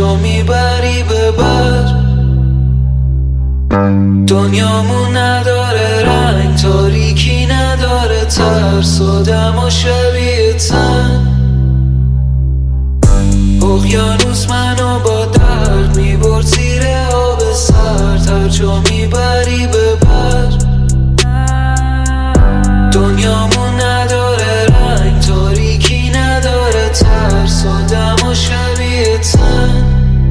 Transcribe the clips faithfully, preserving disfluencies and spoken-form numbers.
جا میبری ببر. دنیامون نداره رنگ، تاریکی نداره ترس، آدم و شبیه تن. اقیانوس منو با درد میبرد زیر آب سرد، هر جا میبری ببر. دنیامون نداره رنگ، تاریکی نداره ترس، آدم و شبیه تن.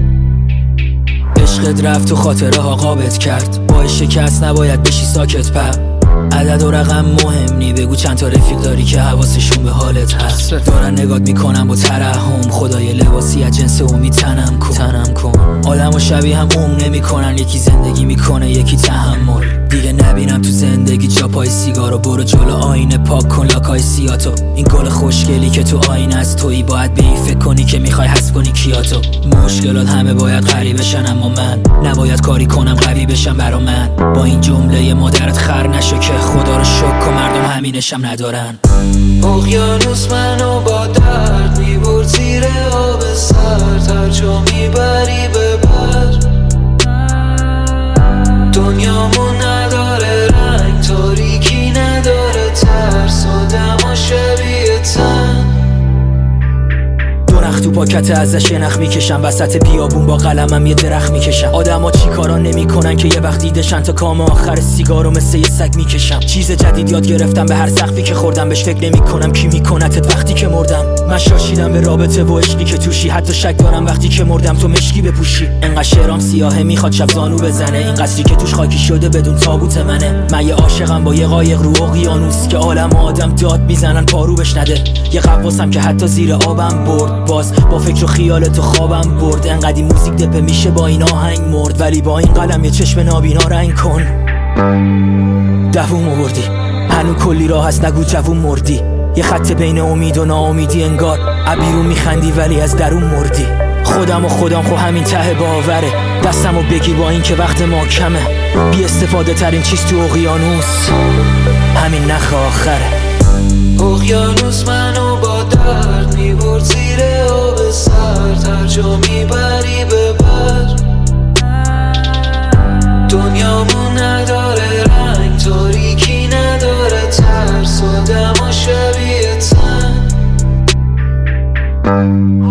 عشقت رفت و خاطره ها قابت کرد، با شکست نباید بشی ساکت پر. عدد و رقم مهم نی، بگو چند تا رفیق داری که حواسشون به حالت هست. دارن نگات میکنن با ترحم، خدای لباسی از جنس امید تنم کن تنم کن آدم و شبیه هم عمر نمیکنن، یکی زندگی میکنه یکی تحمل. دیگه نبینم تو زندگی جا پای سیگارو، برو جلو آینه پاک کن لاکای سیاتو. این گل خوشگلی که تو آینه از تویی، باید به این فکر کنی که میخوای حذف کنی کیاتو. مشکلات همه باید غریب بشن، اما من نباید کاری کنم قوی بشم برا من. با این جمله مادرت خر نشو که خدا رو شکر کن مردم همینشم ندارن. اقیانوس منو با درد میبرد زیر آب سرد، هر جا میبری ببر. دنیامون نداره رنگ، تاریکی نداره ترس، آدم و شبیه تن. تو پاکت ازش یه نخ میکشم، وسط بیابون با قلمم یه درخت میکشم. آدما چی کارا نمیکنن که یه وقت دیدشن، تا کام آخر سیگارو مثل یه سگ میکشم. چیز جدید یاد گرفتم، به هر سقفی که خوردم بهش فکر نمیکنم کی میکنتت وقتی که مردم. من شاشیدم به رابطه و عشقی که توشی، حتی شک دارم وقتی که مردم تو مشکی بپوشی. انقدر شعرام سیاهه میخواد شب زانو بزنه، این قصری که توش خاکی شده بدون تابوت منه. من یه عاشقم با یه قایق رو اقیانوس، که عالم آدم داد میزنن پارو بش نده. یه قواسم که حتی زیر آبم برد، باز با فکر و خیال تو خوابم برد. انقدی موزیک دپه میشه با این آهنگ مرد، ولی با این قلم یه چشم نابینا رنگ کن. دووم آوردی هنو کلی راه هست، نگو جوون مردی. یه خط بین امید و ناامیدی، انگار عبیرون میخندی ولی از درون مردی. خودم و خودم خو همین ته باوره، دستمو بگیر با این که وقت ما کمه. بی استفاده ترین چیز تو اقیانوس همین نخ آخره. اقیانوس منو با درد میبرد زیر آب سرد، هر جا میبری ببر. دنیامون نداره رنگ، تاریکی نداره ترس، آدم و شبیه تن.